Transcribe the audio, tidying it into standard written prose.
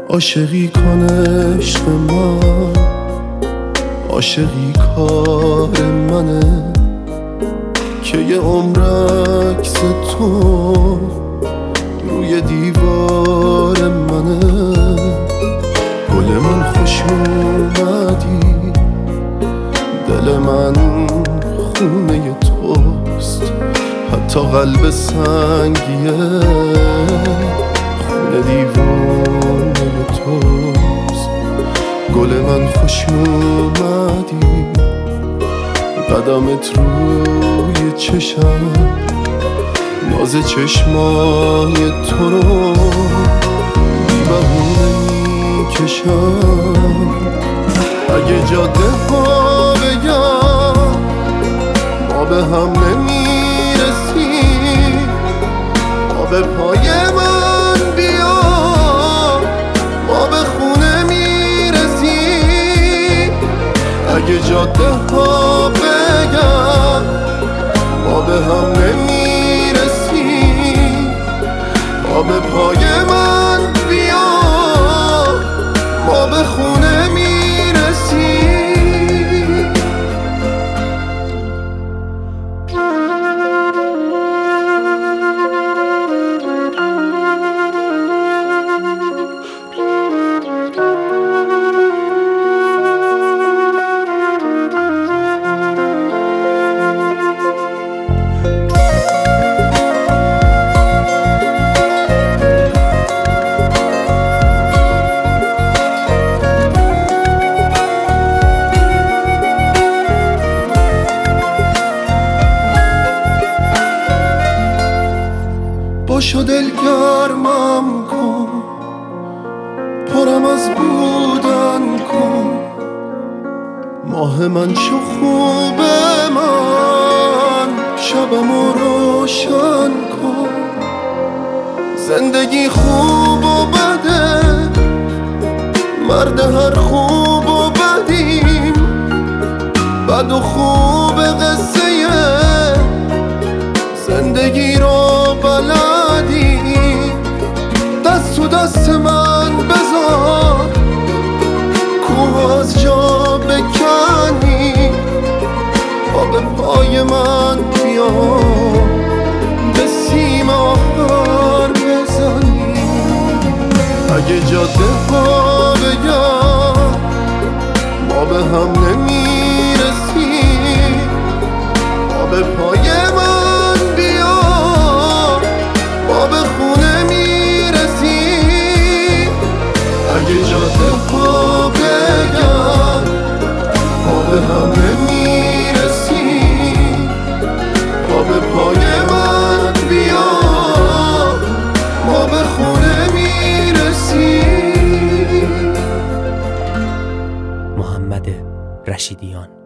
عاشقی کن عشق من، عاشقی کار منه که یه عمر عکس تو روی دیوار منه. گل من خوش اومدی، دل من خونه توست، حتی قلب سنگیه خونه دیوونه توست. گل من خوش اومدی، قدمت روی چشم، ناز چشمای تو رو بی بهونه میکشم. اگه جاده ها بگم ما به هم نمیرسیم، ما به پای من بیا ما به خونه میرسیم. اگه جاده ها بگم ما به هم نمیرسیم، ما به پای من بیا ما به خونه میرسیم. باشو دلگرمم کن، پرم از بودن کن، ماه من شو خوب من، شبمو روشن کن. زندگی خوب و بده، مرد هر خوب و بدیم، بد و خوب قصه زندگی رو بلدی. دست تو دست من بذار، کوه از جا بکنی، پا به پای من بیا به سیم آخر بزنی. اگه جاده ها بگم ما به هم نمیرسیم، ما به پای من بیا ما به خونه میرسیم. اگه جاده ها بگم ما به هم نمیرسیم، ما به پای من بیا ما به خونه میرسیم. محمد رشیدیان.